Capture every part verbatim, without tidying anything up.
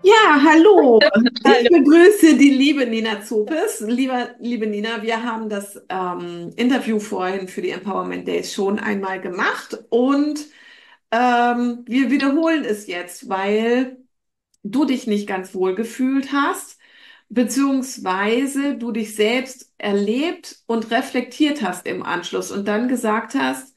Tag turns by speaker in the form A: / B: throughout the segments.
A: Ja, hallo. Ich
B: Hallo.
A: begrüße die liebe Nina Zopes. Lieber, liebe Nina, wir haben das ähm, Interview vorhin für die Empowerment Days schon einmal gemacht und ähm, wir wiederholen es jetzt, weil du dich nicht ganz wohl gefühlt hast, beziehungsweise du dich selbst erlebt und reflektiert hast im Anschluss und dann gesagt hast,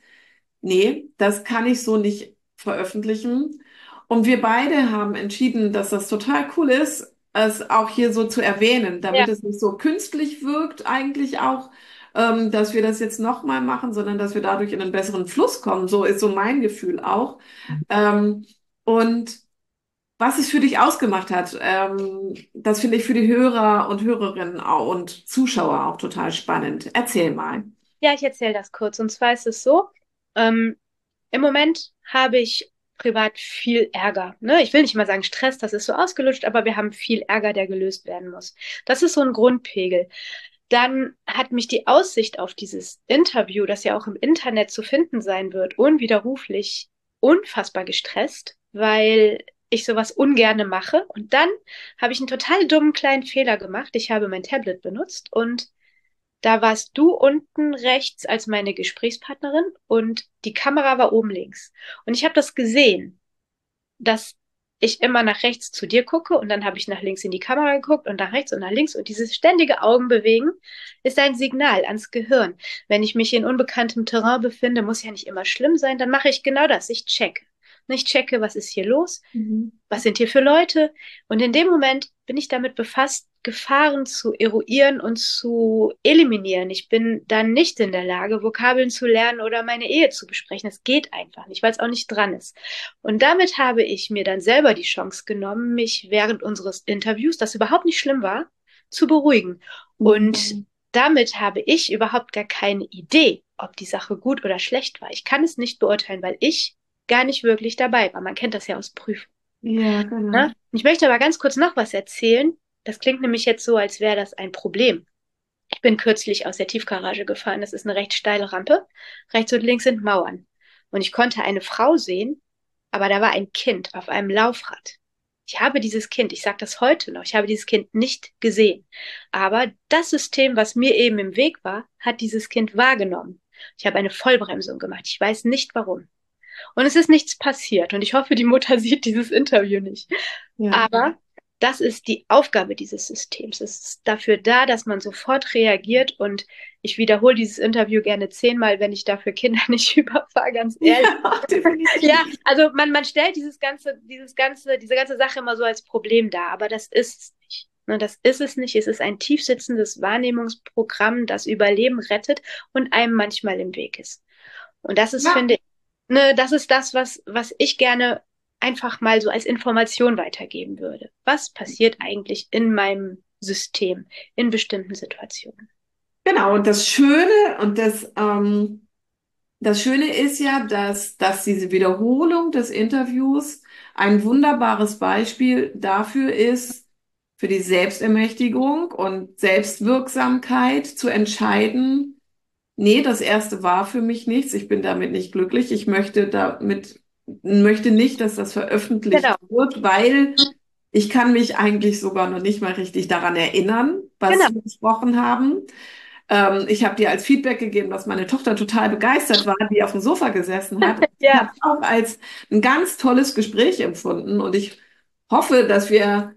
A: nee, das kann ich so nicht veröffentlichen. Und wir beide haben entschieden, dass das total cool ist, es auch hier so zu erwähnen,
B: Ja,
A: damit es nicht so künstlich wirkt, eigentlich auch, ähm, dass wir das jetzt nochmal machen, sondern dass wir dadurch in einen besseren Fluss kommen. So ist so mein Gefühl auch. Ähm, und was es für dich ausgemacht hat, ähm, das finde ich für die Hörer und Hörerinnen auch und Zuschauer auch total spannend. Erzähl mal.
B: ja, ich erzähle das kurz. Und zwar ist es so, ähm, im Moment habe ich privat viel Ärger. Ne? Ich will nicht mal sagen Stress, das ist so ausgelutscht, aber wir haben viel Ärger, der gelöst werden muss. Das ist so ein Grundpegel. Dann hat mich die Aussicht auf dieses Interview, das ja auch im Internet zu finden sein wird, unwiderruflich unfassbar gestresst, weil ich sowas ungerne mache. Und dann habe ich einen total dummen kleinen Fehler gemacht. Ich habe mein Tablet benutzt und da warst du unten rechts als meine Gesprächspartnerin und die Kamera war oben links. Und ich habe das gesehen, dass ich immer nach rechts zu dir gucke und dann habe ich nach links in die Kamera geguckt und nach rechts und nach links und dieses ständige Augenbewegen ist ein Signal ans Gehirn. Wenn ich mich in unbekanntem Terrain befinde, muss ja nicht immer schlimm sein, dann mache ich genau das. Ich checke. Ich checke, was ist hier los?
A: Mhm.
B: Was sind hier für Leute? Und in dem Moment bin ich damit befasst, Gefahren zu eruieren und zu eliminieren. Ich bin dann nicht in der Lage, Vokabeln zu lernen oder meine Ehe zu besprechen. Es geht einfach nicht, weil es auch nicht dran ist. Und damit habe ich mir dann selber die Chance genommen, mich während unseres Interviews, das überhaupt nicht schlimm war, zu beruhigen. Und
A: Mhm.
B: damit habe ich überhaupt gar keine Idee, ob die Sache gut oder schlecht war. Ich kann es nicht beurteilen, weil ich gar nicht wirklich dabei war. Man kennt das ja aus Prüfungen.
A: Ja,
B: Ne?
A: genau.
B: Ich möchte aber ganz kurz noch was erzählen. Das klingt nämlich jetzt so, als wäre das ein Problem. Ich bin kürzlich aus der Tiefgarage gefahren. Das ist eine recht steile Rampe. Rechts und links sind Mauern. Und ich konnte eine Frau sehen, aber da war ein Kind auf einem Laufrad. Ich habe dieses Kind, ich sage das heute noch, ich habe dieses Kind nicht gesehen. Aber das System, was mir eben im Weg war, hat dieses Kind wahrgenommen. Ich habe eine Vollbremsung gemacht. Ich weiß nicht warum. Und es ist nichts passiert. Und ich hoffe, die Mutter sieht dieses Interview nicht.
A: Ja.
B: Aber das ist die Aufgabe dieses Systems. Es ist dafür da, dass man sofort reagiert. Und ich wiederhole dieses Interview gerne zehnmal, wenn ich dafür Kinder nicht überfahre, ganz ehrlich.
A: Ja,
B: Ja,
A: definitiv.
B: also man, man stellt dieses ganze, dieses ganze, diese ganze Sache immer so als Problem dar, aber das ist es nicht. Ne, das ist es nicht. Es ist ein tiefsitzendes Wahrnehmungsprogramm, das Überleben rettet und einem manchmal im Weg ist. Und das ist,
A: Ja,
B: finde ich, ne, das ist das, was, was ich gerne einfach mal so als Information weitergeben würde. Was passiert eigentlich in meinem System in bestimmten Situationen?
A: genau. Und das Schöne und das, ähm, das Schöne ist ja, dass, dass diese Wiederholung des Interviews ein wunderbares Beispiel dafür ist, für die Selbstermächtigung und Selbstwirksamkeit zu entscheiden, nee, das erste war für mich nichts, ich bin damit nicht glücklich, ich möchte damit, möchte nicht, dass das veröffentlicht
B: Genau,
A: wird, weil ich kann mich eigentlich sogar noch nicht mal richtig daran erinnern, was
B: genau.
A: wir besprochen haben. Ähm, ich habe dir als Feedback gegeben, dass meine Tochter total begeistert war, die auf dem Sofa gesessen hat. Ich
B: Ja,
A: habe es auch als ein ganz tolles Gespräch empfunden und ich hoffe, dass wir,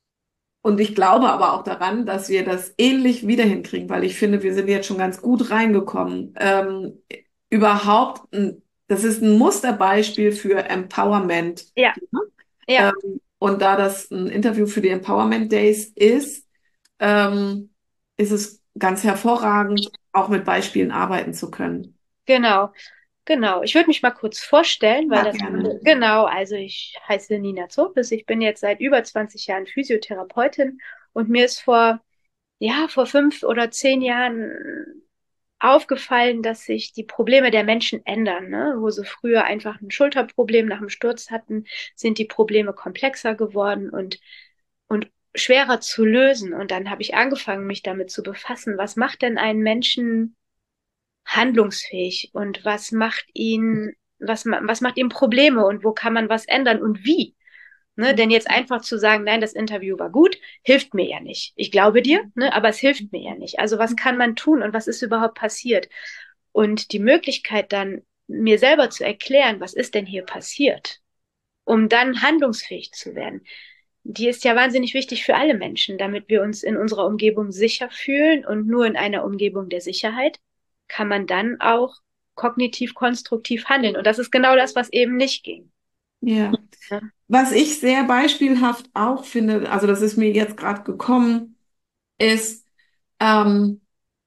A: und ich glaube aber auch daran, dass wir das ähnlich wieder hinkriegen, weil ich finde, wir sind jetzt schon ganz gut reingekommen. Ähm, überhaupt, ein, das ist ein Musterbeispiel für Empowerment.
B: ja, ja.
A: Ähm, und da das ein Interview für die Empowerment Days ist, ähm, ist es ganz hervorragend, auch mit Beispielen arbeiten zu können.
B: Genau, genau. Ich würde mich mal kurz vorstellen, weil
A: Ja,
B: das,
A: gerne.
B: genau, also ich heiße Nina Zopis, ich bin jetzt seit über zwanzig Jahren Physiotherapeutin und mir ist vor, ja, vor fünf oder zehn Jahren aufgefallen, dass sich die Probleme der Menschen ändern, ne? Wo sie früher einfach ein Schulterproblem nach dem Sturz hatten, sind die Probleme komplexer geworden und, und schwerer zu lösen. Und dann habe ich angefangen, mich damit zu befassen, was macht denn einen Menschen handlungsfähig und was macht ihn, was, ma- was macht ihm Probleme und wo kann man was ändern und wie? Ne? Denn jetzt einfach zu sagen, nein, das Interview war gut, hilft mir ja nicht. Ich glaube dir, ne? Aber es hilft mir ja nicht. Also was kann man tun und was ist überhaupt passiert? Und die Möglichkeit dann, mir selber zu erklären, was ist denn hier passiert, um dann handlungsfähig zu werden, die ist ja wahnsinnig wichtig für alle Menschen, damit wir uns in unserer Umgebung sicher fühlen. Und nur in einer Umgebung der Sicherheit kann man dann auch kognitiv konstruktiv handeln. Und das ist genau das, was eben nicht ging.
A: Ja.
B: Ja,
A: Was ich sehr beispielhaft auch finde, also das ist mir jetzt gerade gekommen, ist, ähm,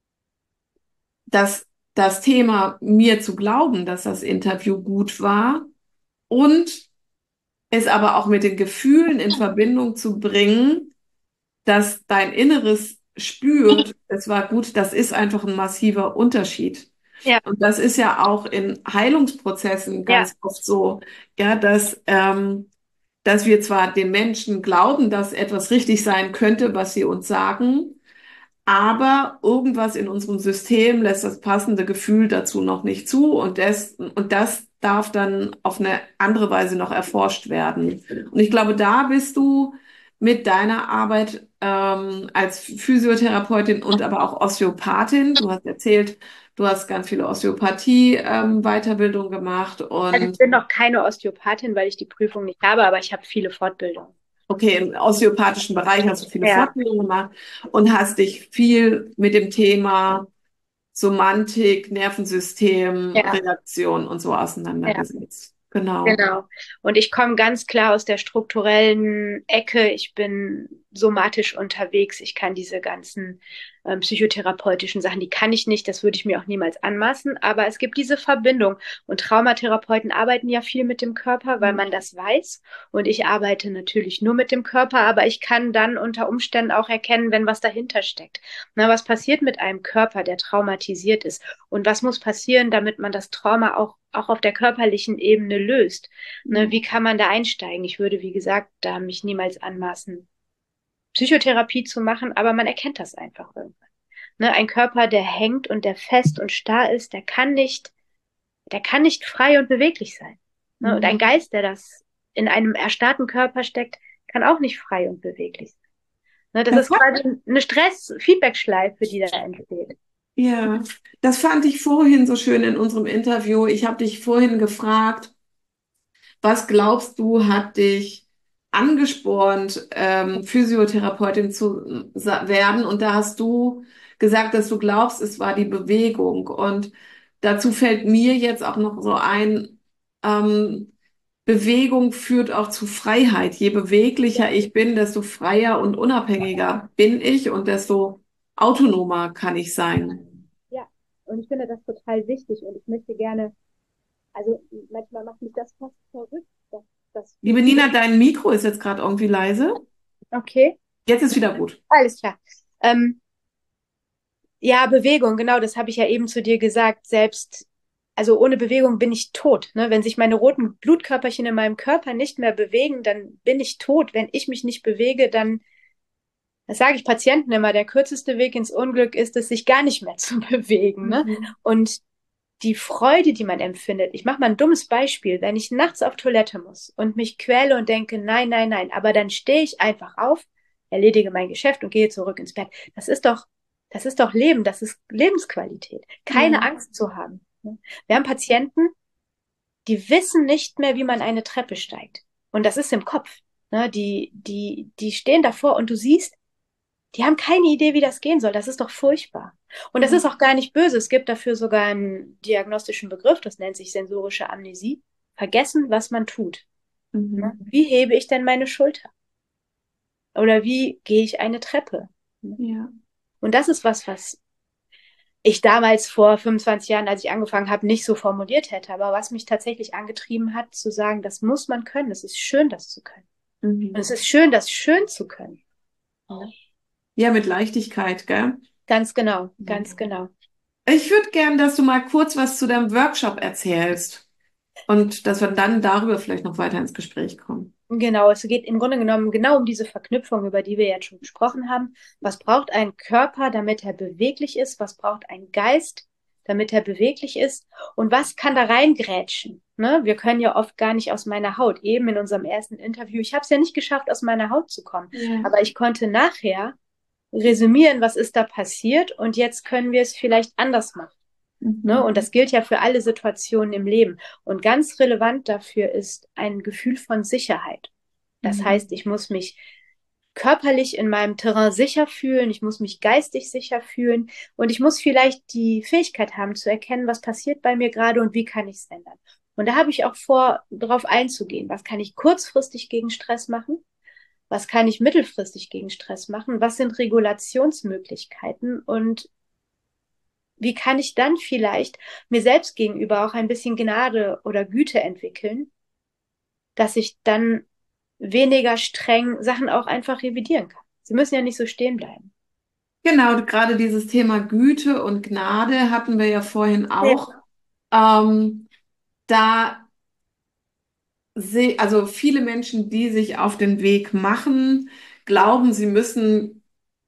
A: dass das Thema mir zu glauben, dass das Interview gut war und es aber auch mit den Gefühlen in Verbindung zu bringen, dass dein Inneres spürt, es war gut, das ist einfach ein massiver Unterschied.
B: ja,
A: Und das ist ja auch in Heilungsprozessen
B: ja,
A: ganz oft so, ja, dass, ähm, dass wir zwar den Menschen glauben, dass etwas richtig sein könnte, was sie uns sagen, aber irgendwas in unserem System lässt das passende Gefühl dazu noch nicht zu und das, und das darf dann auf eine andere Weise noch erforscht werden. Und ich glaube, da bist du mit deiner Arbeit ähm, als Physiotherapeutin und aber auch Osteopathin. Du hast erzählt, du hast ganz viele Osteopathie ähm, Weiterbildung gemacht
B: also ich
A: und
B: bin noch keine Osteopathin, weil ich die Prüfung nicht habe, aber ich habe viele Fortbildungen.
A: okay, im osteopathischen Bereich hast du viele
B: Ja,
A: Fortbildungen gemacht und hast dich viel mit dem Thema Somatik, Nervensystem,
B: ja,
A: Reaktion und so
B: ja.
A: auseinandergesetzt. Genau.
B: Genau. Und ich komme ganz klar aus der strukturellen Ecke. Ich bin somatisch unterwegs. Ich kann diese ganzen ähm, psychotherapeutischen Sachen, die kann ich nicht. Das würde ich mir auch niemals anmaßen. Aber es gibt diese Verbindung. Und Traumatherapeuten arbeiten ja viel mit dem Körper, weil man das weiß. Und ich arbeite natürlich nur mit dem Körper. Aber ich kann dann unter Umständen auch erkennen, wenn was dahinter steckt. Na, was passiert mit einem Körper, der traumatisiert ist? Und was muss passieren, damit man das Trauma auch, auch auf der körperlichen Ebene löst? Ne, wie kann man da einsteigen? Ich würde, wie gesagt, da mich niemals anmaßen, Psychotherapie zu machen, aber man erkennt das einfach irgendwann. Ne, ein Körper, der hängt und der fest und starr ist, der kann nicht, der kann nicht frei und beweglich sein. Ne, und ein
A: Mhm.
B: Geist, der das in einem erstarrten Körper steckt, kann auch nicht frei und beweglich sein. Ne, das
A: Das
B: ist
A: hat,
B: quasi eine Stress-Feedback-Schleife, die da entsteht.
A: ja, das fand ich vorhin so schön in unserem Interview. Ich habe dich vorhin gefragt, was glaubst du, hat dich angespornt, ähm, Physiotherapeutin zu sa- werden? Und da hast du gesagt, dass du glaubst, es war die Bewegung. Und dazu fällt mir jetzt auch noch so ein, ähm, Bewegung führt auch zu Freiheit. Je beweglicher ich bin, desto freier und unabhängiger bin ich und desto autonomer kann ich sein.
B: Ja, und ich finde das total wichtig und ich möchte gerne, also manchmal macht mich das fast verrückt, dass, dass für
A: Liebe
B: viele,
A: Nina, dein Mikro ist jetzt gerade irgendwie leise.
B: okay,
A: Jetzt ist wieder gut.
B: alles klar. Ähm, ja, Bewegung, genau, das habe ich ja eben zu dir gesagt. Selbst, also ohne Bewegung bin ich tot. Ne? Wenn sich meine roten Blutkörperchen in meinem Körper nicht mehr bewegen, dann bin ich tot. Wenn ich mich nicht bewege, dann, das sage ich Patienten immer, der kürzeste Weg ins Unglück ist es, sich gar nicht mehr zu bewegen. Ne?
A: Mhm.
B: Und die Freude, die man empfindet. Ich mache mal ein dummes Beispiel. Wenn ich nachts auf Toilette muss und mich quäle und denke, nein, nein, nein, aber dann stehe ich einfach auf, erledige mein Geschäft und gehe zurück ins Bett. Das ist doch, das ist doch Leben, das ist Lebensqualität. Keine
A: Ja.
B: Angst zu haben. Wir haben Patienten, die wissen nicht mehr, wie man eine Treppe steigt. Und das ist im Kopf. Ne? Die, die, die stehen davor und du siehst, die haben keine Idee, wie das gehen soll. Das ist doch furchtbar. Und das ist auch gar nicht böse. Es gibt dafür sogar einen diagnostischen Begriff, das nennt sich sensorische Amnesie. Vergessen, was man tut. Ne?
A: Mhm.
B: Wie hebe ich denn meine Schulter? Oder wie gehe ich eine Treppe?
A: Ja.
B: Und das ist was, was ich damals vor fünfundzwanzig Jahren, als ich angefangen habe, nicht so formuliert hätte, aber was mich tatsächlich angetrieben hat, zu sagen, das muss man können. Es ist schön, das zu können. Und
A: Mhm.
B: es ist schön, das schön zu können. Ne?
A: Ja, mit Leichtigkeit, gell?
B: Ganz genau, ganz genau.
A: Ich würde gern, dass du mal kurz was zu deinem Workshop erzählst und dass wir dann darüber vielleicht noch weiter ins Gespräch kommen.
B: Genau, es geht im Grunde genommen genau um diese Verknüpfung, über die wir jetzt schon gesprochen haben. Was braucht ein Körper, damit er beweglich ist? Was braucht ein Geist, damit er beweglich ist? Und was kann da reingrätschen? Ne? Wir können ja oft gar nicht aus meiner Haut. Eben in unserem ersten Interview, ich habe es ja nicht geschafft, aus meiner Haut zu kommen.
A: Ja.
B: Aber ich konnte nachher resümieren, was ist da passiert und jetzt können wir es vielleicht anders machen. Ne?
A: Mhm.
B: Und das gilt ja für alle Situationen im Leben. Und ganz relevant dafür ist ein Gefühl von Sicherheit. Das
A: Mhm.
B: heißt, ich muss mich körperlich in meinem Terrain sicher fühlen, ich muss mich geistig sicher fühlen und ich muss vielleicht die Fähigkeit haben zu erkennen, was passiert bei mir gerade und wie kann ich es ändern. Und da habe ich auch vor, darauf einzugehen. Was kann ich kurzfristig gegen Stress machen? Was kann ich mittelfristig gegen Stress machen? Was sind Regulationsmöglichkeiten? Und wie kann ich dann vielleicht mir selbst gegenüber auch ein bisschen Gnade oder Güte entwickeln, dass ich dann weniger streng Sachen auch einfach revidieren kann. Sie müssen ja nicht so stehen bleiben.
A: Genau, gerade dieses Thema Güte und Gnade hatten wir ja vorhin
B: Ja,
A: auch. Ähm, da sehe, also viele Menschen, die sich auf den Weg machen, glauben, sie müssen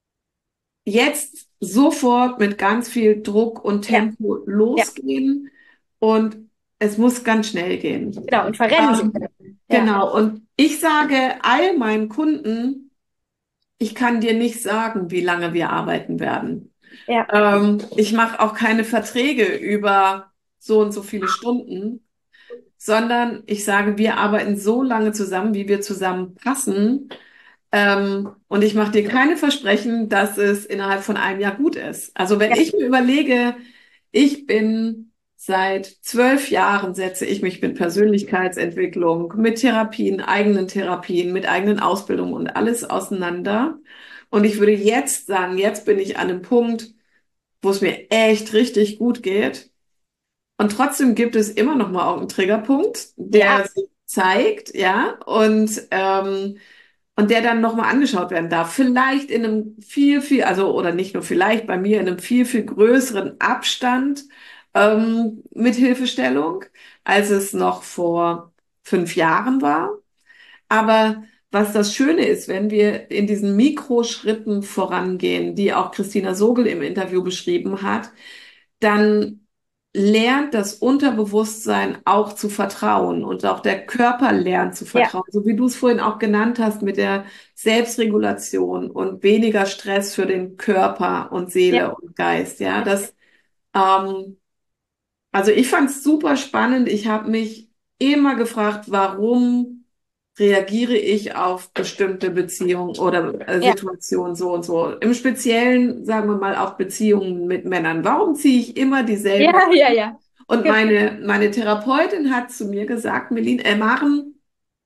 A: jetzt sofort mit ganz viel Druck und
B: ja,
A: Tempo
B: ja,
A: losgehen und es muss ganz schnell gehen.
B: genau. Und verrennen sich.
A: Ähm,
B: Ja,
A: genau, und ich sage all meinen Kunden, ich kann dir nicht sagen, wie lange wir arbeiten werden.
B: ja,
A: Ähm, ich mache auch keine Verträge über so und so viele Stunden, sondern ich sage, wir arbeiten so lange zusammen, wie wir zusammen passen. Ähm, und ich mache dir keine Versprechen, dass es innerhalb von einem Jahr gut ist. Also wenn
B: ja,
A: ich mir überlege, ich bin seit zwölf Jahren setze ich mich mit Persönlichkeitsentwicklung, mit Therapien, eigenen Therapien, mit eigenen Ausbildungen und alles auseinander. Und ich würde jetzt sagen, jetzt bin ich an einem Punkt, wo es mir echt richtig gut geht. Und trotzdem gibt es immer noch mal auch einen Triggerpunkt,
B: ja,
A: der sich zeigt, ja, und ähm, und der dann noch mal angeschaut werden darf. Vielleicht in einem viel, viel, also oder nicht nur vielleicht, bei mir in einem viel, viel größeren Abstand ähm, mit Hilfestellung, als es noch vor fünf Jahren war. Aber was das Schöne ist, wenn wir in diesen Mikroschritten vorangehen, die auch Christina Sogel im Interview beschrieben hat, dann lernt das Unterbewusstsein auch zu vertrauen und auch der Körper lernt zu
B: ja,
A: vertrauen, so wie du es vorhin auch genannt hast mit der Selbstregulation und weniger Stress für den Körper und
B: ja,
A: Seele und Geist. Ja, das, ähm, also ich fand es super spannend. Ich habe mich immer gefragt, warum reagiere ich auf bestimmte Beziehungen oder äh,
B: ja,
A: Situationen so und so. Im Speziellen, sagen wir mal, auf Beziehungen mit Männern. Warum ziehe ich immer dieselben?
B: ja, ja, ja.
A: Und
B: Genau.
A: meine, meine Therapeutin hat zu mir gesagt, Melin, äh, Maren,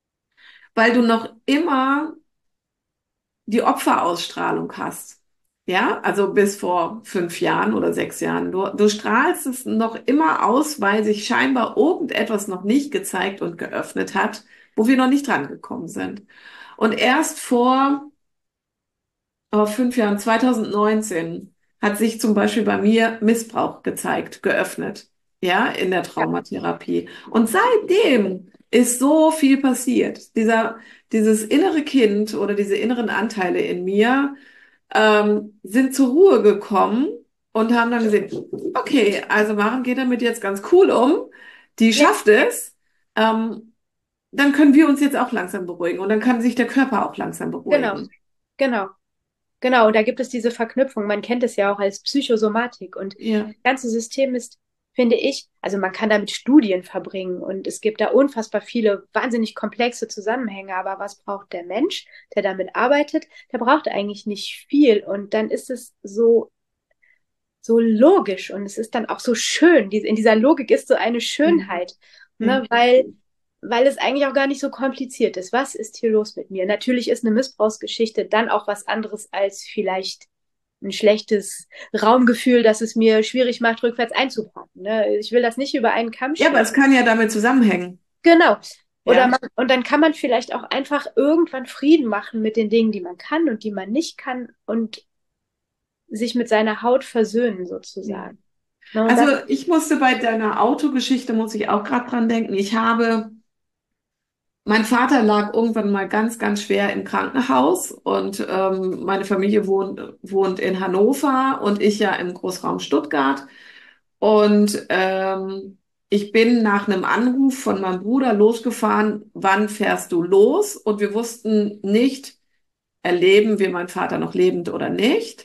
A: weil du noch immer die Opferausstrahlung hast. Ja, also bis vor fünf Jahren oder sechs Jahren. Du, du strahlst es noch immer aus, weil sich scheinbar irgendetwas noch nicht gezeigt und geöffnet hat, wo wir noch nicht dran gekommen sind. Und erst vor oh, fünf Jahren, zwanzig neunzehn, hat sich zum Beispiel bei mir Missbrauch gezeigt, geöffnet, ja, in der
B: Ja,
A: Traumatherapie. Und seitdem ist so viel passiert. Dieser, dieses innere Kind oder diese inneren Anteile in mir ähm, sind zur Ruhe gekommen und haben dann gesehen, okay, also Maren geht damit jetzt ganz cool um, die
B: ja,
A: schafft es. Ähm, dann können wir uns jetzt auch langsam beruhigen und dann kann sich der Körper auch langsam
B: genau,
A: beruhigen.
B: genau. Genau, und da gibt es diese Verknüpfung. Man kennt es ja auch als Psychosomatik. Und
A: Ja.
B: das ganze System ist, finde ich, also man kann damit Studien verbringen und es gibt da unfassbar viele wahnsinnig komplexe Zusammenhänge. Aber was braucht der Mensch, der damit arbeitet? Der braucht eigentlich nicht viel. Und dann ist es so, so logisch und es ist dann auch so schön. Diese- In dieser Logik ist so eine
A: Mhm.
B: Schönheit,
A: Ja.
B: ne? Weil, weil es eigentlich auch gar nicht so kompliziert ist. Was ist hier los mit mir? Natürlich ist eine Missbrauchsgeschichte dann auch was anderes als vielleicht ein schlechtes Raumgefühl, das es mir schwierig macht, rückwärts einzuparken. Ne? Ich will das nicht über einen Kamm
A: Ja, aber
B: scheren.
A: es kann ja damit zusammenhängen.
B: Genau. Oder
A: Ja.
B: man, und dann kann man vielleicht auch einfach irgendwann Frieden machen mit den Dingen, die man kann und die man nicht kann und sich mit seiner Haut versöhnen,
A: Ja.
B: sozusagen. Ne? Und
A: Also
B: das,
A: ich musste bei deiner Autogeschichte, muss ich auch gerade dran denken. Ich habe, mein Vater lag irgendwann mal ganz, ganz schwer im Krankenhaus und ähm, meine Familie wohnt, wohnt in Hannover und ich ja im Großraum Stuttgart. Und ähm, ich bin nach einem Anruf von meinem Bruder losgefahren, wann fährst du los? Und wir wussten nicht, erleben wir meinen Vater noch lebend oder nicht.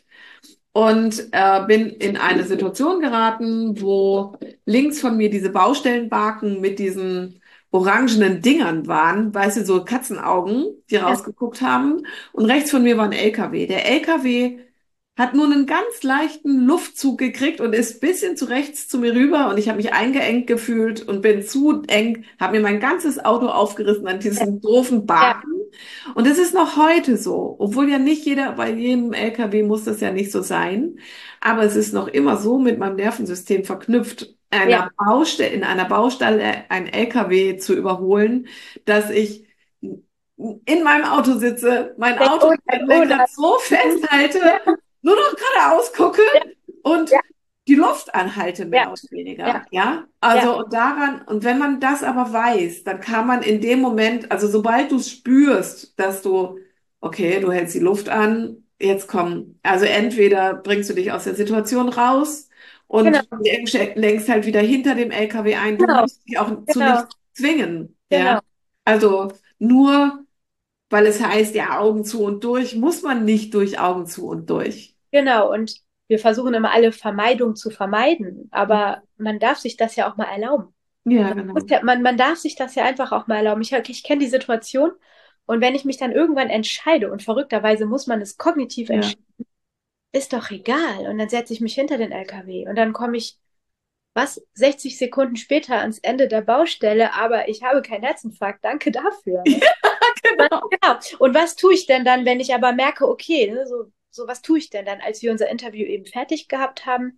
A: Und äh, bin in eine Situation geraten, wo links von mir diese Baustellenbarken mit diesen orangenen Dingern waren, weißt du, so Katzenaugen, die
B: Ja,
A: rausgeguckt haben. Und rechts von mir war ein L K W. Der L K W hat nur einen ganz leichten Luftzug gekriegt und ist bisschen zu rechts zu mir rüber und ich habe mich eingeengt gefühlt und bin zu eng, habe mir mein ganzes Auto aufgerissen an diesen doofen
B: ja,
A: Baken. Und es ist noch heute so, obwohl ja nicht jeder, bei jedem L K W muss das ja nicht so sein, aber es ist noch immer so mit meinem Nervensystem verknüpft,
B: ja.
A: einer Baustelle, in einer Baustelle ein L K W zu überholen, dass ich in meinem Auto sitze, mein
B: Denk,
A: Auto
B: oh
A: am
B: nein, oh
A: Lenkrad
B: nein.
A: so festhalte,
B: Ja,
A: nur noch geradeaus gucke
B: ja,
A: und
B: ja,
A: die Luft anhalte,
B: ja,
A: mehr oder
B: ja,
A: weniger, ja?
B: ja,
A: Also, und daran, und wenn man das aber weiß, dann kann man in dem Moment, also sobald du spürst, dass du, okay, du hältst die Luft an, jetzt komm, also entweder bringst du dich aus der Situation raus
B: genau,
A: und lenkst lenkst halt wieder hinter dem L K W ein, du
B: genau,
A: musst dich auch zu
B: genau,
A: nichts zwingen, ja?
B: genau,
A: Also, nur weil es heißt, ja, Augen zu und durch, muss man nicht durch Augen zu und durch.
B: genau. Und wir versuchen immer alle Vermeidung zu vermeiden, aber man darf sich das ja auch mal erlauben.
A: Ja,
B: Man, muss
A: genau.
B: ja, man, man darf sich das ja einfach auch mal erlauben. Ich, ich kenne die Situation und wenn ich mich dann irgendwann entscheide und verrückterweise muss man es kognitiv
A: Ja.
B: entscheiden, ist doch egal. Und dann setze ich mich hinter den L K W und dann komme ich, was, sechzig Sekunden später ans Ende der Baustelle, aber ich habe keinen Herzinfarkt. Danke dafür. Ne?
A: Ja, genau.
B: Genau. Und was tue ich denn dann, wenn ich aber merke, okay, ne, so, so was tue ich denn dann, als wir unser Interview eben fertig gehabt haben,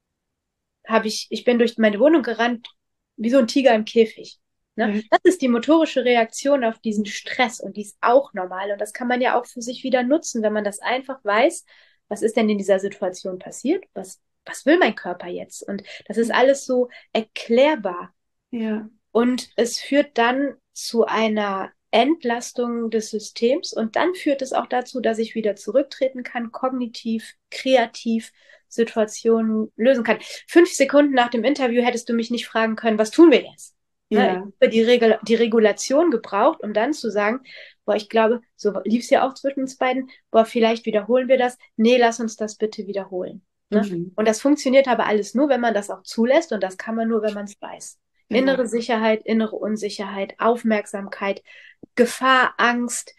B: habe ich, ich bin durch meine Wohnung gerannt, wie so ein Tiger im Käfig. Ne?
A: Ja.
B: Das ist die motorische Reaktion auf diesen Stress und die ist auch normal. Und das kann man ja auch für sich wieder nutzen, wenn man das einfach weiß, was ist denn in dieser Situation passiert? Was, was will mein Körper jetzt? Und das ist alles so erklärbar.
A: Ja.
B: Und es führt dann zu einer Entlastung des Systems und dann führt es auch dazu, dass ich wieder zurücktreten kann, kognitiv, kreativ Situationen lösen kann. Fünf Sekunden nach dem Interview hättest du mich nicht fragen können, was tun wir jetzt? Ne? Ich
A: Ja.
B: habe die, Regel, die Regulation gebraucht, um dann zu sagen, boah, ich glaube, so lief es ja auch zwischen uns beiden, boah, vielleicht wiederholen wir das. Nee, lass uns das bitte wiederholen. Ne?
A: Mhm.
B: Und das funktioniert aber alles nur, wenn man das auch zulässt und das kann man nur, wenn man es weiß.
A: Genau.
B: Innere Sicherheit, innere Unsicherheit, Aufmerksamkeit, Gefahr, Angst.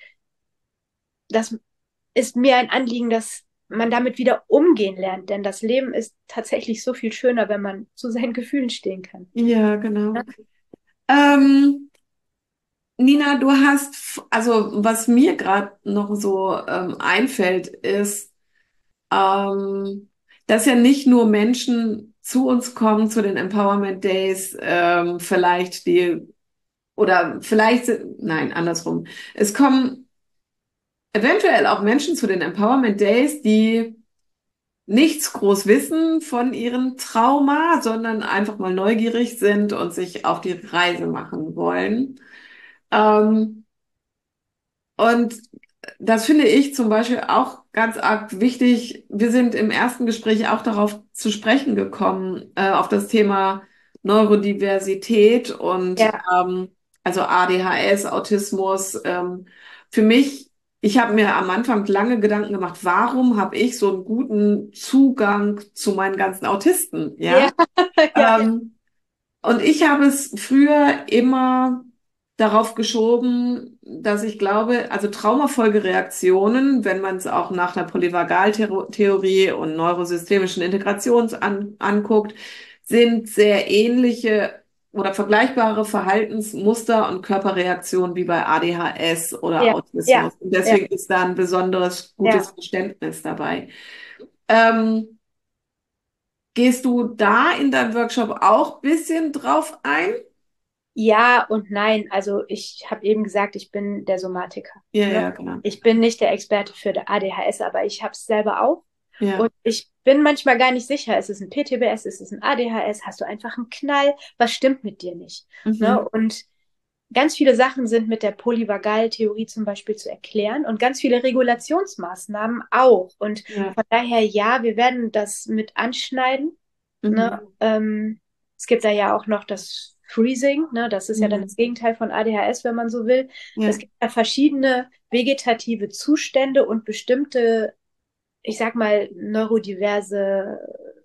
B: Das ist mir ein Anliegen, dass man damit wieder umgehen lernt, denn das Leben ist tatsächlich so viel schöner, wenn man zu seinen Gefühlen stehen kann.
A: Ja,
B: Ja,
A: genau. Ähm, Nina, du hast, f- also was mir gerade noch so ähm, einfällt, ist, ähm, dass ja nicht nur Menschen zu uns kommen zu den Empowerment Days, ähm, vielleicht die, oder vielleicht, sind- nein, andersrum. Es kommen eventuell auch Menschen zu den Empowerment Days, die nichts groß wissen von ihrem Trauma, sondern einfach mal neugierig sind und sich auf die Reise machen wollen. Ähm, und das finde ich zum Beispiel auch ganz arg wichtig. Wir sind im ersten Gespräch auch darauf zu sprechen gekommen, äh, auf das Thema Neurodiversität und
B: ja,
A: ähm, also A D H S, Autismus. Ähm, für mich, ich habe mir am Anfang lange Gedanken gemacht, warum habe ich so einen guten Zugang zu meinen ganzen Autisten, ja?
B: ja, ja,
A: Ähm, und ich habe es früher immer darauf geschoben, dass ich glaube, also Traumafolgereaktionen, wenn man es auch nach einer Polyvagaltheorie und neurosystemischen Integration an, anguckt, sind sehr ähnliche oder vergleichbare Verhaltensmuster und Körperreaktionen wie bei A D H S oder
B: ja, ja,
A: Autismus. Und
B: ja,
A: deswegen ist da ein besonderes
B: ja.
A: gutes Verständnis dabei. Ähm, Gehst du da in deinem Workshop auch ein bisschen drauf ein?
B: Ja und nein. Also ich habe eben gesagt, ich bin der Somatiker.
A: Ja,
B: Ne?
A: ja, genau.
B: Ich bin nicht der Experte für A D H S, aber ich habe es selber auch.
A: Ja.
B: Und ich bin manchmal gar nicht sicher, ist es ein P T B S, ist es ein A D H S, hast du einfach einen Knall, was stimmt mit dir nicht? Ne?
A: Mhm.
B: Und ganz viele Sachen sind mit der Polyvagaltheorie zum Beispiel zu erklären und ganz viele Regulationsmaßnahmen auch. Und
A: Ja.
B: von daher, ja, wir werden das mit anschneiden. Ne?
A: Mhm.
B: Ähm, es gibt da ja auch noch das Freezing, ne? Das ist ja dann
A: Ja,
B: das Gegenteil von A D H S, wenn man so will. Es
A: ja,
B: gibt da verschiedene vegetative Zustände und bestimmte, ich sag mal, neurodiverse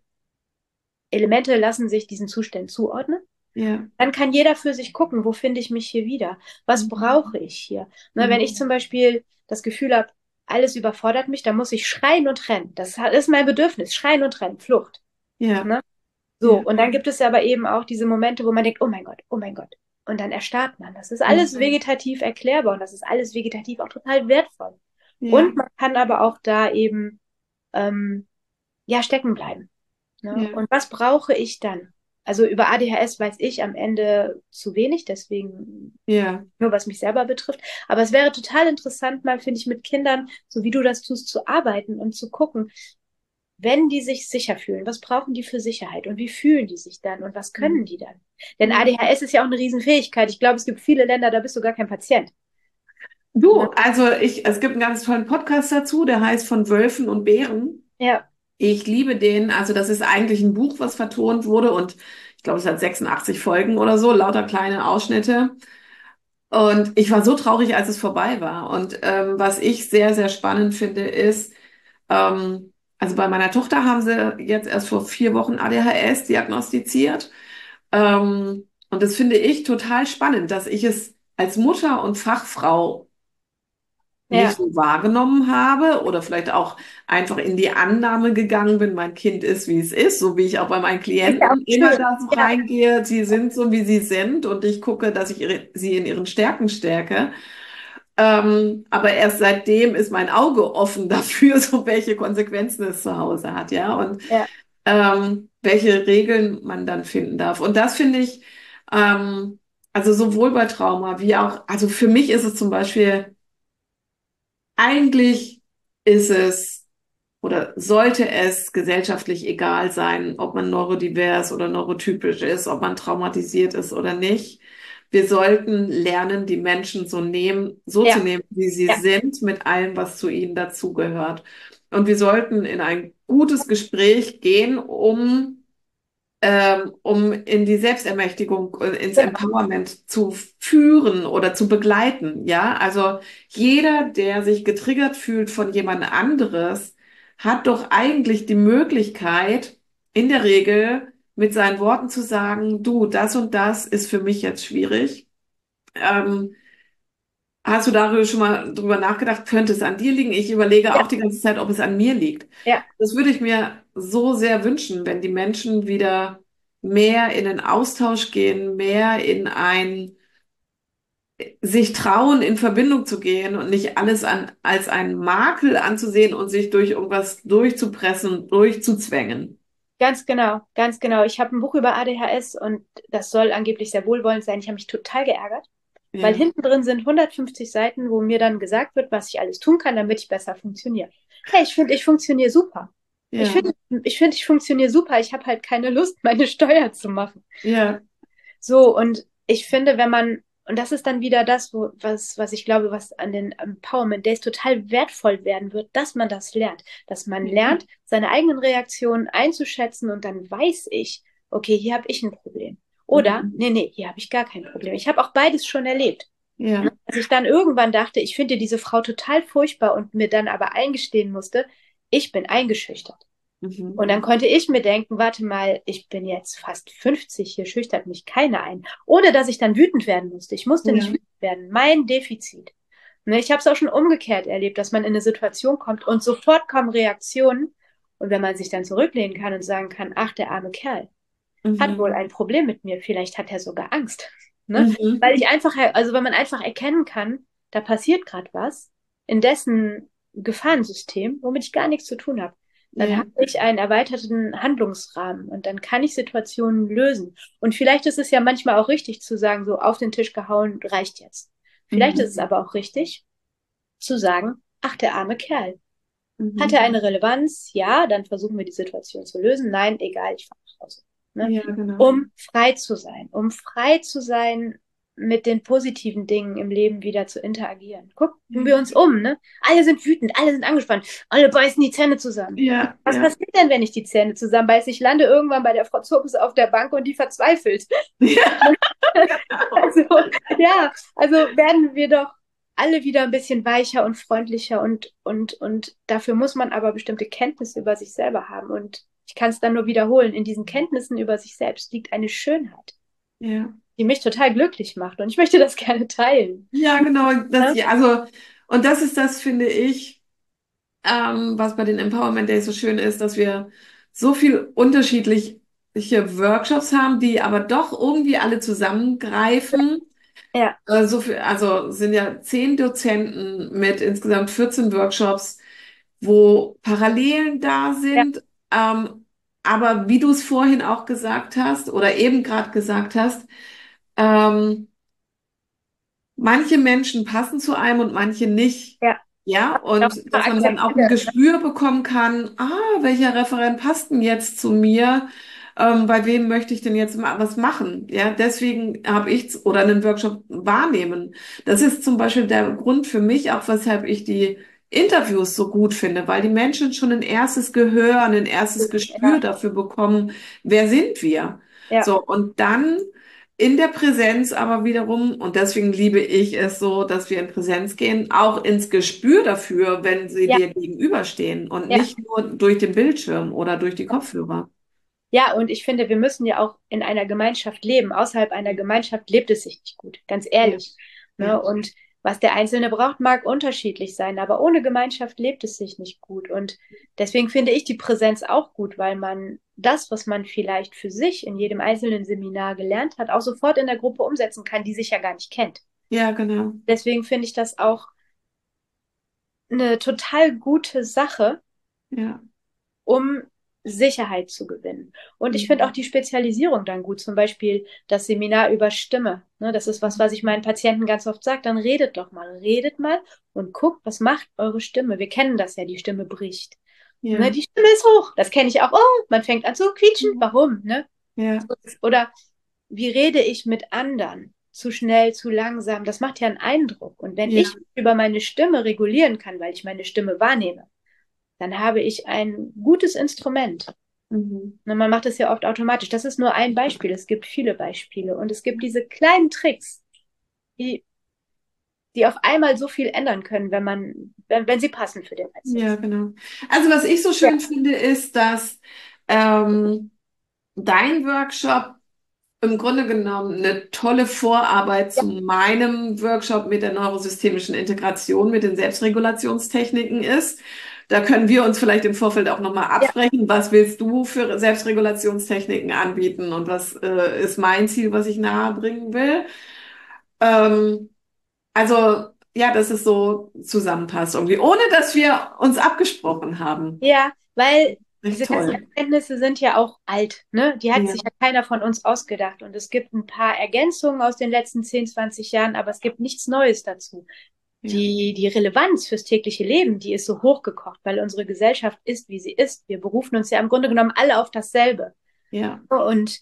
B: Elemente lassen sich diesen Zuständen zuordnen.
A: ja.
B: Dann kann jeder für sich gucken, wo finde ich mich hier wieder? Was
A: Mhm.
B: brauche ich hier? Ne, wenn ich
A: Mhm.
B: zum Beispiel das Gefühl habe, alles überfordert mich, dann muss ich schreien und rennen. Das ist mein Bedürfnis, schreien und rennen, Flucht.
A: Ja,
B: Ne? So,
A: ja,
B: und dann gibt es aber eben auch diese Momente, wo man denkt, oh mein Gott, oh mein Gott. Und dann erstarrt man. Das ist
A: ja,
B: alles vegetativ erklärbar und das ist alles vegetativ auch total wertvoll.
A: ja,
B: Und man kann aber auch da eben ähm, ja stecken bleiben. Ne?
A: ja,
B: Und was brauche ich dann? Also über A D H S weiß ich am Ende zu wenig, deswegen
A: ja.
B: nur was mich selber betrifft. Aber es wäre total interessant, mal, finde ich, mit Kindern, so wie du das tust, zu arbeiten und zu gucken, wenn die sich sicher fühlen, was brauchen die für Sicherheit und wie fühlen die sich dann und was können die dann? Denn
A: Ja.
B: A D H S ist ja auch eine Riesenfähigkeit. Ich glaube, es gibt viele Länder, da bist du gar kein Patient.
A: Du,
B: Ne?
A: also ich, es gibt einen ganz tollen Podcast dazu, der heißt Von Wölfen und Bären.
B: Ja,
A: Ich liebe den. Also das ist eigentlich ein Buch, was vertont wurde und ich glaube, es hat sechsundachtzig Folgen oder so, lauter kleine Ausschnitte. Und ich war so traurig, als es vorbei war. Und ähm, was ich sehr, sehr spannend finde, ist, ähm, also bei meiner Tochter haben sie jetzt erst vor vier Wochen A D H S diagnostiziert. Ähm, und das finde ich total spannend, dass ich es als Mutter und Fachfrau nicht
B: ja,
A: so wahrgenommen habe oder vielleicht auch einfach in die Annahme gegangen bin, mein Kind ist, wie es ist, so wie ich auch bei meinen
B: ist ja auch
A: Klienten immer
B: schön.
A: da so
B: Ja,
A: reingehe, sie sind so, wie sie sind und ich gucke, dass ich ihre, sie in ihren Stärken stärke. Ähm, aber erst seitdem ist mein Auge offen dafür, so welche Konsequenzen es zu Hause hat, ja, und
B: ja,
A: ähm, welche Regeln man dann finden darf. Und das finde ich, ähm, also sowohl bei Trauma wie auch, also für mich ist es zum Beispiel, eigentlich ist es oder sollte es gesellschaftlich egal sein, ob man neurodivers oder neurotypisch ist, ob man traumatisiert ist oder nicht. Wir sollten lernen, die Menschen so nehmen, so zu
B: ja,
A: nehmen, wie sie
B: ja,
A: sind, mit allem, was zu ihnen dazugehört. Und wir sollten in ein gutes Gespräch gehen, um ähm, um in die Selbstermächtigung, äh, ins
B: genau.
A: Empowerment zu führen oder zu begleiten. Ja, also jeder, der sich getriggert fühlt von jemand anderes, hat doch eigentlich die Möglichkeit, in der Regel mit seinen Worten zu sagen, du, das und das ist für mich jetzt schwierig. Ähm, Hast du darüber schon mal drüber nachgedacht, könnte es an dir liegen? Ich überlege
B: Ja,
A: auch die ganze Zeit, ob es an mir liegt.
B: ja,
A: Das würde ich mir so sehr wünschen, wenn die Menschen wieder mehr in den Austausch gehen, mehr in ein, sich trauen, in Verbindung zu gehen und nicht alles an, als einen Makel anzusehen und sich durch irgendwas durchzupressen, durchzuzwängen.
B: ganz genau, ganz genau. Ich habe ein Buch über A D H S und das soll angeblich sehr wohlwollend sein. Ich habe mich total geärgert, weil
A: Ja,
B: hinten drin sind hundertfünfzig Seiten, wo mir dann gesagt wird, was ich alles tun kann, damit ich besser funktioniere. Hey, ich finde, ich funktioniere super. Ich
A: ja,
B: finde, ich finde, ich funktioniere super. Ich habe halt keine Lust, meine Steuer zu machen.
A: ja,
B: So, und ich finde, wenn man, und das ist dann wieder das, wo, was, was ich glaube, was an den Empowerment Days total wertvoll werden wird, dass man das lernt. Dass man
A: ja,
B: lernt, seine eigenen Reaktionen einzuschätzen und dann weiß ich, okay, hier habe ich ein Problem. Oder,
A: mhm,
B: nee, nee, hier habe ich gar kein Problem. Ich habe auch beides schon erlebt. Ne?
A: ja,
B: Als ich dann irgendwann dachte, ich finde diese Frau total furchtbar und mir dann aber eingestehen musste, ich bin eingeschüchtert.
A: mhm,
B: Und dann konnte ich mir denken, warte mal, ich bin jetzt fast fünfzig, hier schüchtert mich keiner ein. Ohne dass ich dann wütend werden musste. Ich musste nicht
A: ja,
B: wütend werden. Mein Defizit. Ne, ich habe es auch schon umgekehrt erlebt, dass man in eine Situation kommt und sofort kommen Reaktionen. Und wenn man sich dann zurücklehnen kann und sagen kann, ach, der arme Kerl hat wohl
A: mhm,
B: ein Problem mit mir, vielleicht hat er sogar Angst. Ne?
A: mhm,
B: Weil ich einfach, also wenn man einfach erkennen kann, da passiert gerade was, in dessen Gefahrensystem, womit ich gar nichts zu tun habe, dann
A: ja,
B: habe ich einen erweiterten Handlungsrahmen und dann kann ich Situationen lösen. Und vielleicht ist es ja manchmal auch richtig zu sagen, so auf den Tisch gehauen, reicht jetzt. Vielleicht ist es
A: mhm,
B: aber auch richtig zu sagen, ach, der arme Kerl. Hat er
A: mhm,
B: eine Relevanz? Ja, dann versuchen wir die Situation zu lösen. Nein, egal, ich fahre nach Hause. Ne?
A: ja, genau.
B: Um frei zu sein, um frei zu sein, mit den positiven Dingen im Leben wieder zu interagieren. Gucken
A: Ja,
B: wir uns um, ne? Alle sind wütend, alle sind angespannt, alle beißen die Zähne zusammen.
A: ja,
B: Was
A: ja.
B: passiert denn, wenn ich die Zähne zusammenbeiße? Ich lande irgendwann bei der Frau Zurpes auf der Bank und die verzweifelt.
A: Ja, genau.
B: Also, ja, also werden wir doch alle wieder ein bisschen weicher und freundlicher und, und, und dafür muss man aber bestimmte Kenntnisse über sich selber haben. Und ich kann es dann nur wiederholen, in diesen Kenntnissen über sich selbst liegt eine Schönheit,
A: Ja.
B: die mich total glücklich macht. Und ich möchte das gerne teilen.
A: Ja, genau. Das,
B: Ja,
A: ja, also, und das ist das, finde ich, ähm, was bei den Empowerment Days so schön ist, dass wir so viel unterschiedliche Workshops haben, die aber doch irgendwie alle zusammengreifen.
B: ja,
A: Äh, so viel, also sind ja zehn Dozenten mit insgesamt vierzehn Workshops, wo Parallelen da
B: ja,
A: sind. Ähm, aber wie du es vorhin auch gesagt hast oder eben gerade gesagt hast, ähm, manche Menschen passen zu einem und manche nicht.
B: ja.
A: Ja,
B: Aber ich auch
A: und
B: immer
A: dass man dann auch ein
B: akzeptiere.
A: Gespür bekommen kann, ah, welcher Referent passt denn jetzt zu mir? Ähm, bei wem möchte ich denn jetzt mal was machen? Ja, deswegen habe ich oder einen Workshop wahrnehmen. Das ist zum Beispiel der Grund für mich, auch weshalb ich die Interviews so gut finde, weil die Menschen schon ein erstes Gehör, ein erstes Gespür
B: Ja,
A: dafür bekommen, wer sind wir?
B: ja,
A: So, und dann in der Präsenz aber wiederum, und deswegen liebe ich es so, dass wir in Präsenz gehen, auch ins Gespür dafür, wenn sie
B: ja,
A: dir gegenüberstehen und
B: ja.
A: nicht nur durch den Bildschirm oder durch die Kopfhörer.
B: Ja, und ich finde, wir müssen ja auch in einer Gemeinschaft leben. Außerhalb einer Gemeinschaft lebt es sich nicht gut, ganz
A: Ja,
B: ehrlich. Ne?
A: ja,
B: Und was der Einzelne braucht, mag unterschiedlich sein, aber ohne Gemeinschaft lebt es sich nicht gut. Und deswegen finde ich die Präsenz auch gut, weil man das, was man vielleicht für sich in jedem einzelnen Seminar gelernt hat, auch sofort in der Gruppe umsetzen kann, die sich ja gar nicht kennt.
A: ja, genau.
B: Deswegen finde ich das auch eine total gute Sache,
A: Ja.
B: um Sicherheit zu gewinnen. Und ich finde auch
A: Mhm.
B: die Spezialisierung dann gut, zum Beispiel das Seminar über Stimme. Ne, das ist was, was ich meinen Patienten ganz oft sage, dann redet doch mal, redet mal und guckt, was macht eure Stimme. Wir kennen das ja, die Stimme bricht. Ne,
A: Ja,
B: die Stimme ist hoch, das kenne ich auch. Oh, man fängt an zu quietschen. Warum? Ne?
A: ja,
B: Oder wie rede ich mit anderen? Zu schnell, zu langsam, das macht ja einen Eindruck. Und wenn
A: ja.
B: ich über meine Stimme regulieren kann, weil ich meine Stimme wahrnehme, dann habe ich ein gutes Instrument.
A: Mhm.
B: Und man macht es ja oft automatisch. Das ist nur ein Beispiel. Es gibt viele Beispiele. Und es gibt diese kleinen Tricks, die, die auf einmal so viel ändern können, wenn man, wenn, wenn sie passen für den Einzelnen.
A: Ja, genau. Also was ich so
B: Ja,
A: schön finde, ist, dass ähm, dein Workshop im Grunde genommen eine tolle Vorarbeit
B: ja,
A: zu meinem Workshop mit der neurosystemischen Integration, mit den Selbstregulationstechniken ist. Da können wir uns vielleicht im Vorfeld auch nochmal
B: ja,
A: absprechen. Was willst du für Selbstregulationstechniken anbieten und was äh, ist mein Ziel, was ich nahe bringen will? Ähm, also ja, dass es so zusammenpasst irgendwie, ohne dass wir uns abgesprochen haben.
B: ja, weil
A: Echt
B: diese ganzen
A: toll.
B: Erkenntnisse sind ja auch alt, ne? Die hat
A: Ja,
B: sich ja keiner von uns ausgedacht. Und es gibt ein paar Ergänzungen aus den letzten zehn, zwanzig Jahren, aber es gibt nichts Neues dazu.
A: ja,
B: Die, die Relevanz fürs tägliche Leben, die ist so hochgekocht, weil unsere Gesellschaft ist, wie sie ist. Wir berufen uns ja im Grunde genommen alle auf dasselbe.
A: ja,
B: Und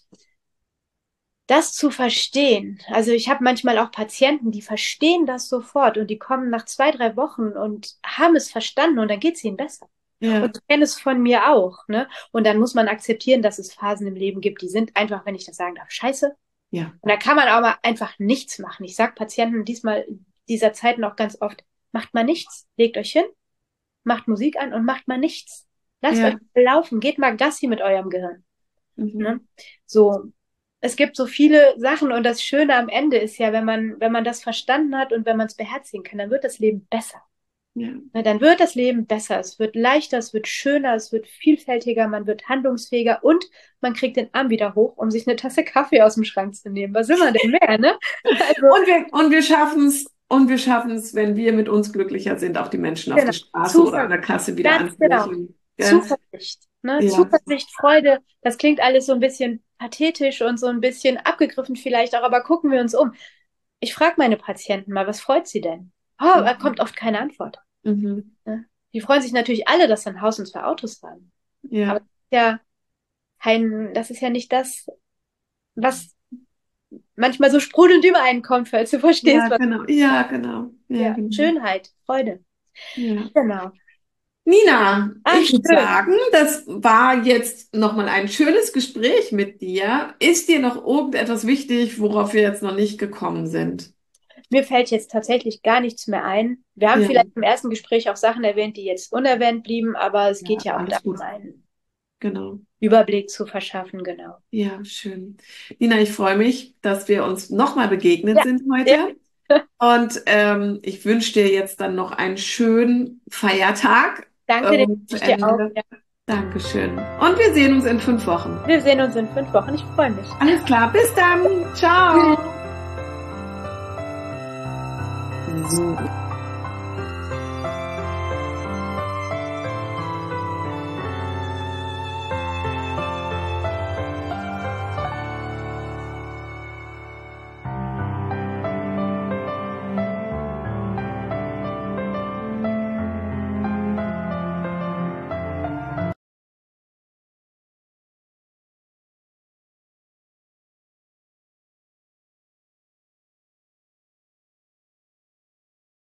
B: das zu verstehen, also ich habe manchmal auch Patienten, die verstehen das sofort und die kommen nach zwei, drei Wochen und haben es verstanden und dann geht es ihnen besser.
A: ja,
B: Und ich kenne es von mir auch, ne? Und dann muss man akzeptieren, dass es Phasen im Leben gibt, die sind einfach, wenn ich das sagen darf, scheiße.
A: ja,
B: Und da kann man aber einfach nichts machen. Ich sage Patienten diesmal dieser Zeiten auch ganz oft, macht mal nichts, legt euch hin, macht Musik an und macht mal nichts. Lasst euch
A: ja.
B: laufen, geht mal Gassi mit eurem Gehirn.
A: Mhm.
B: Ne? So, es gibt so viele Sachen und das Schöne am Ende ist ja, wenn man, wenn man das verstanden hat und wenn man es beherzigen kann, dann wird das Leben besser.
A: Ja,
B: Ne, dann wird das Leben besser, es wird leichter, es wird schöner, es wird vielfältiger, man wird handlungsfähiger und man kriegt den Arm wieder hoch, um sich eine Tasse Kaffee aus dem Schrank zu nehmen. Was will man denn mehr, ne? Also,
A: Und wir, und wir schaffen es, und wir schaffen es, wenn wir mit uns glücklicher sind, auch die Menschen auf
B: genau.
A: der Straße oder an
B: Zuversicht,
A: der Kasse wieder
B: ganz genau.
A: anzulächeln. Gell?
B: Zuversicht, ne?
A: Ja,
B: Zuversicht, Freude, das klingt alles so ein bisschen pathetisch und so ein bisschen abgegriffen vielleicht auch, aber gucken wir uns um. Ich frage meine Patienten mal, was freut sie denn? Oh, da
A: mhm.
B: kommt oft keine Antwort.
A: Mhm.
B: Ne? Die freuen sich natürlich alle, dass sie ein Haus und zwei Autos haben. Aber
A: Ja,
B: das ist ja kein, das ist ja nicht das, was manchmal so sprudelnd übereinkommt, falls du
A: Ja,
B: verstehst, was.
A: genau. Ja, genau. Ja,
B: Ja,
A: genau.
B: Schönheit, Freude.
A: Ja.
B: Genau.
A: Nina,
B: Ah,
A: ich würde
B: schön.
A: sagen, das war jetzt nochmal ein schönes Gespräch mit dir. Ist dir noch irgendetwas wichtig, worauf wir jetzt noch nicht gekommen sind?
B: Mir fällt jetzt tatsächlich gar nichts mehr ein. Wir haben
A: Ja,
B: vielleicht im ersten Gespräch auch Sachen erwähnt, die jetzt unerwähnt blieben, aber es geht
A: ja,
B: ja auch
A: alles
B: darum,
A: gut.
B: einen
A: Genau.
B: Überblick zu verschaffen, genau.
A: Ja, schön. Nina, ich freue mich, dass wir uns nochmal begegnet
B: Ja,
A: sind
B: sehr
A: heute.
B: gut.
A: Und ähm, ich wünsche dir jetzt dann noch einen schönen Feiertag
B: Danke, den
A: ähm,
B: wünsche
A: zu
B: ich dir auch.
A: Ende.
B: Ja.
A: Dankeschön. Und wir sehen uns in fünf Wochen.
B: Wir sehen uns in fünf Wochen. Ich freue mich.
A: Alles klar, bis dann.
B: Tschüss.
A: Ciao. So.